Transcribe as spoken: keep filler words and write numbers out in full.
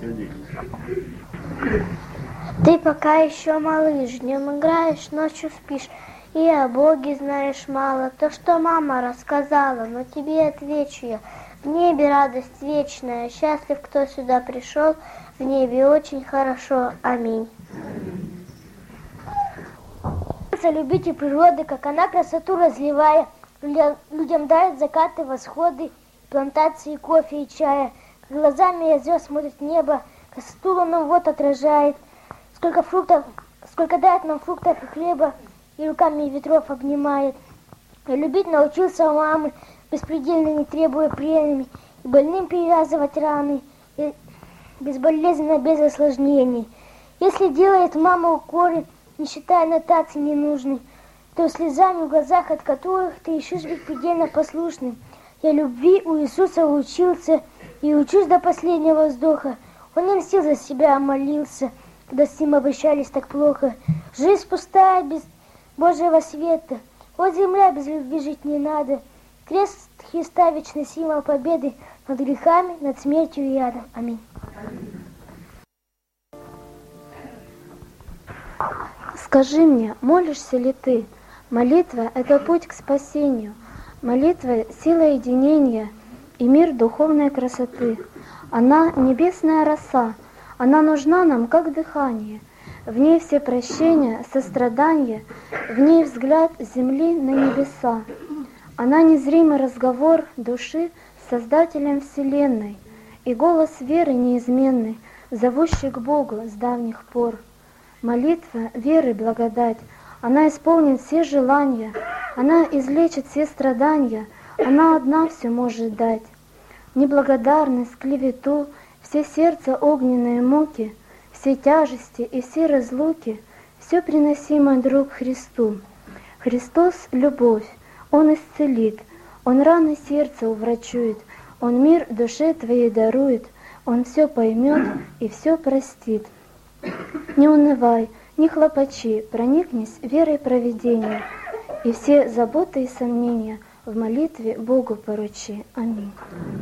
Ты пока еще малыш, днем играешь, ночью спишь, и о Боге знаешь мало. То, что мама рассказала, но тебе отвечу я. В небе радость вечная, счастлив, кто сюда пришел, в небе очень хорошо. Аминь. Любите природы, как она красоту разливая, людям, людям дает закаты, восходы, плантации кофе и чая. Глазами я звезд смотрит небо, красоту луну вот отражает. Сколько фруктов, сколько дает нам фруктов и хлеба, и руками ветров обнимает. Я любить научился у мамы, беспредельно не требуя премий, и больным перевязывать раны, и безболезненно, без осложнений. Если делает мама укоры, не считая нотаций ненужных, то слезами в глазах, от которых ты ищешь быть предельно послушным. Я любви у Иисуса учился и учусь до последнего вздоха. Он не мстил за себя, а молился, когда с ним обращались так плохо. Жизнь пустая, без Божьего света. Вот земля, без любви жить не надо. Крест Христа, вечный символ победы над грехами, над смертью и ядом. Аминь. Скажи мне, молишься ли ты? Молитва – это путь к спасению. Молитва – сила единения и мир духовной красоты. Она – небесная роса, она нужна нам как дыхание. В ней все прощения, сострадания, в ней взгляд с земли на небеса. Она незримый разговор души с Создателем Вселенной и голос веры неизменный, зовущий к Богу с давних пор. Молитва, веры, благодать, она исполнит все желания, она излечит все страдания, она одна все может дать. Неблагодарность, клевету, все сердца огненные муки, все тяжести и все разлуки, все приносимо друг Христу. Христос — любовь, Он исцелит, Он раны сердца уврачует, Он мир душе твоей дарует, Он все поймет и все простит. Не унывай, не хлопочи, проникнись верой провидения, и все заботы и сомнения в молитве Богу поручи. Аминь.